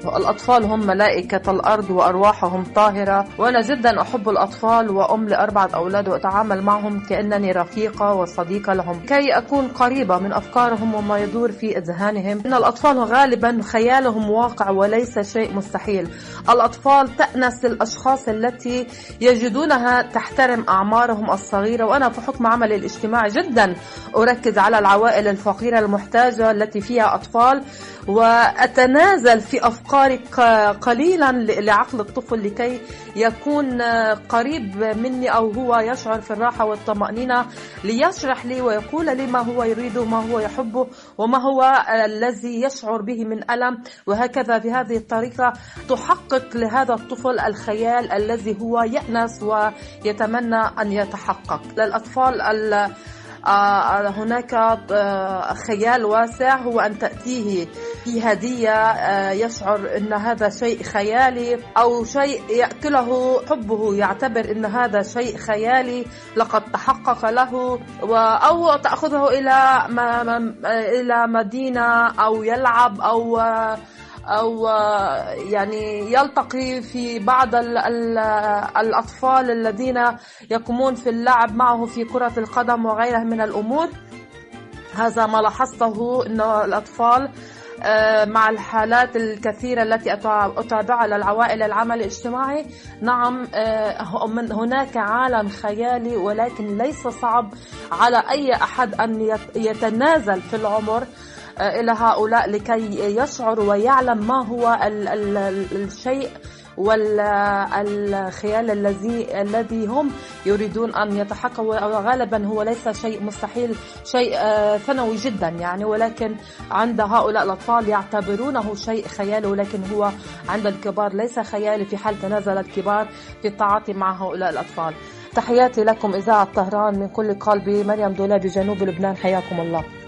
الأطفال هم ملائكة الأرض وأرواحهم طاهرة، وأنا جدا أحب الأطفال وأم ل4 أولاد، وأتعامل معهم كأنني رفيقة وصديقة لهم كي أكون قريبة من أفكارهم وما يدور في أذهانهم. إن الأطفال غالبا خيالهم واقع وليس شيء مستحيل. الأطفال تأنس الأشخاص التي يجدونها تحترم أعمارهم الصغيرة، وأنا في حكم عملي الاجتماعي جدا أركز على العوائل الفقيرة المحتاجة التي فيها أطفال، وأتنازل في أفكاري قليلا لعقل الطفل لكي يكون قريب مني، أو هو يشعر في الراحة والطمأنينة ليشرح لي ويقول لي ما هو يريده، ما هو يحبه، وما هو الذي يشعر به من ألم. وهكذا بهذه الطريقة تحقق لهذا الطفل الخيال الذي هو يأنس ويتمنى أن يتحقق. للأطفال هناك خيال واسع، هو أن تأتيه في هدية يشعر أن هذا شيء خيالي، أو شيء يأكله حبه يعتبر أن هذا شيء خيالي لقد تحقق له، أو تأخذه إلى مدينة أو يلعب أو يعني يلتقي في بعض الأطفال الذين يقومون في اللعب معه في كرة القدم وغيرها من الأمور. هذا ما لاحظته، أن الأطفال مع الحالات الكثيرة التي أتابعها للعوائل العمل الاجتماعي، نعم هناك عالم خيالي، ولكن ليس صعب على أي أحد أن يتنازل في العمر إلى هؤلاء لكي يشعر ويعلم ما هو الشيء والخيال الذي هم يريدون أن يتحققوا. وغالبا هو ليس شيء مستحيل، شيء ثانوي جدا يعني، ولكن عند هؤلاء الأطفال يعتبرونه شيء خيالي، ولكن هو عند الكبار ليس خيالي في حال تنازل الكبار في التعاطي مع هؤلاء الأطفال. تحياتي لكم إذاعة طهران من كل قلبي، مريم دولابي، جنوب لبنان، حياكم الله.